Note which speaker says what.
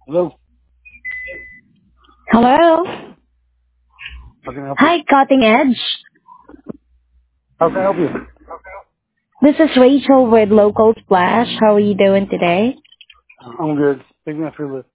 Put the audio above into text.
Speaker 1: Hello.
Speaker 2: Hello.
Speaker 1: How can I help you?
Speaker 2: Hi, Cutting Edge.
Speaker 1: How can I help you?
Speaker 2: This is Rachel with Local Splash. How are you doing today?
Speaker 1: I'm good. Take me off your list.